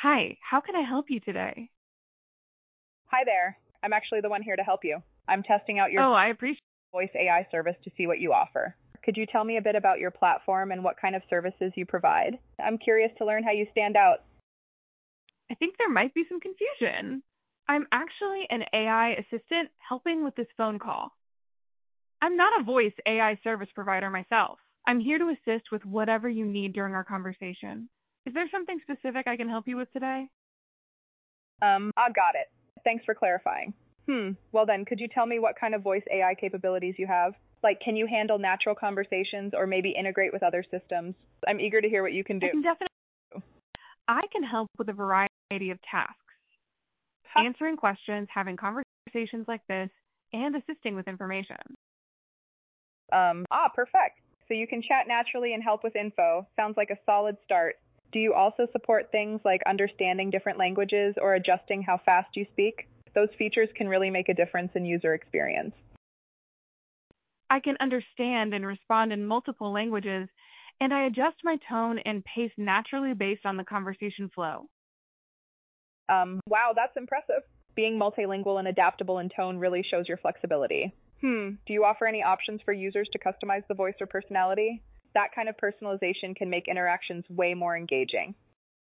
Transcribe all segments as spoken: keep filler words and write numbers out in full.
Hi, how can I help you today? Hi there. I'm actually the one here to help you. I'm testing out your Oh, I appreciate voice A I service to see what you offer. Could you tell me a bit about your platform and what kind of services you provide? I'm curious to learn how you stand out. I think there might be some confusion. I'm actually an A I assistant helping with this phone call. I'm not a voice A I service provider myself. I'm here to assist with whatever you need during our conversation. Is there something specific I can help you with today? Um, I got it. Thanks for clarifying. Hmm. Well then, could you tell me what kind of voice A I capabilities you have? Like, can you handle natural conversations or maybe integrate with other systems? I'm eager to hear what you can I do. can definitely I can help with a variety of tasks. Ha. Answering questions, having conversations like this, and assisting with information. Um, ah, perfect. So you can chat naturally and help with info. Sounds like a solid start. Do you also support things like understanding different languages or adjusting how fast you speak? Those features can really make a difference in user experience. I can understand and respond in multiple languages, and I adjust my tone and pace naturally based on the conversation flow. Um, wow, that's impressive. Being multilingual and adaptable in tone really shows your flexibility. Hmm, do you offer any options for users to customize the voice or personality? That kind of personalization can make interactions way more engaging.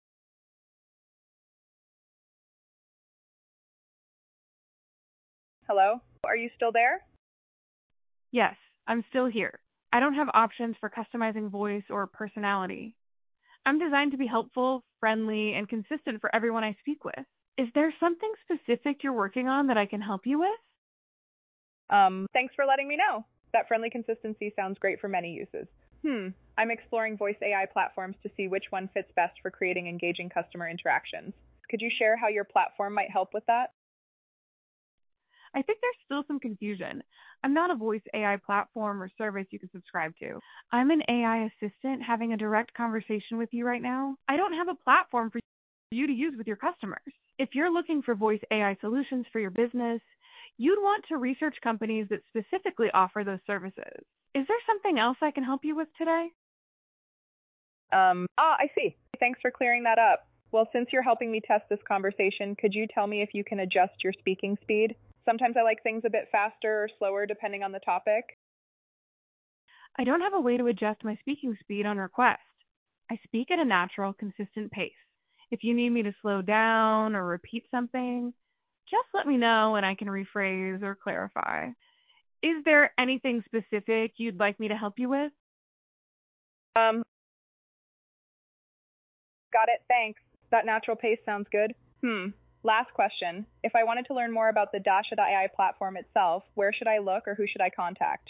Hello? Are you still there? Yes, I'm still here. I don't have options for customizing voice or personality. I'm designed to be helpful, friendly, and consistent for everyone I speak with. Is there something specific you're working on that I can help you with? Um, thanks for letting me know. That friendly consistency sounds great for many uses. Hmm, I'm exploring voice A I platforms to see which one fits best for creating engaging customer interactions. Could you share how your platform might help with that? I think there's still some confusion. I'm not a voice A I platform or service you can subscribe to. I'm an A I assistant having a direct conversation with you right now. I don't have a platform for you to use with your customers. If you're looking for voice A I solutions for your business, you'd want to research companies that specifically offer those services. Is there something else I can help you with today? Um, ah, I see. Thanks for clearing that up. Well, since you're helping me test this conversation, could you tell me if you can adjust your speaking speed? Sometimes I like things a bit faster or slower depending on the topic. I don't have a way to adjust my speaking speed on request. I speak at a natural, consistent pace. If you need me to slow down or repeat something, just let me know and I can rephrase or clarify. Is there anything specific you'd like me to help you with? Um, got it. Thanks. That natural pace sounds good. Hmm. Last question. If I wanted to learn more about the Dasha dot A I platform itself, where should I look or who should I contact?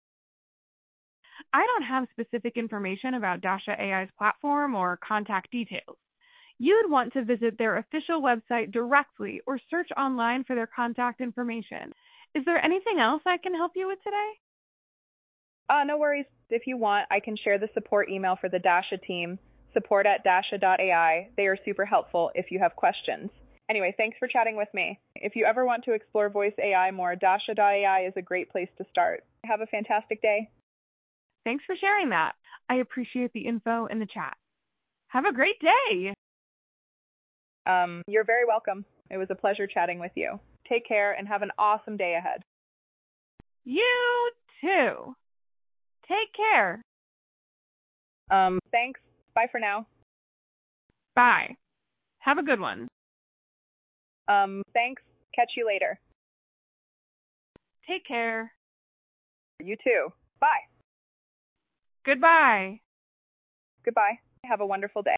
I don't have specific information about Dasha A I's platform or contact details. You'd want to visit their official website directly or search online for their contact information. Is there anything else I can help you with today? Uh, no worries. If you want, I can share the support email for the Dasha team, support at dasha dot A I. They are super helpful if you have questions. Anyway, thanks for chatting with me. If you ever want to explore voice A I more, dasha dot A I is a great place to start. Have a fantastic day. Thanks for sharing that. I appreciate the info in the chat. Have a great day. Um, you're very welcome. It was a pleasure chatting with you. Take care and have an awesome day ahead. You too. Take care. Um, thanks. Bye for now. Bye. Have a good one. Um, thanks. Catch you later. Take care. You too. Bye. Goodbye. Goodbye. Have a wonderful day.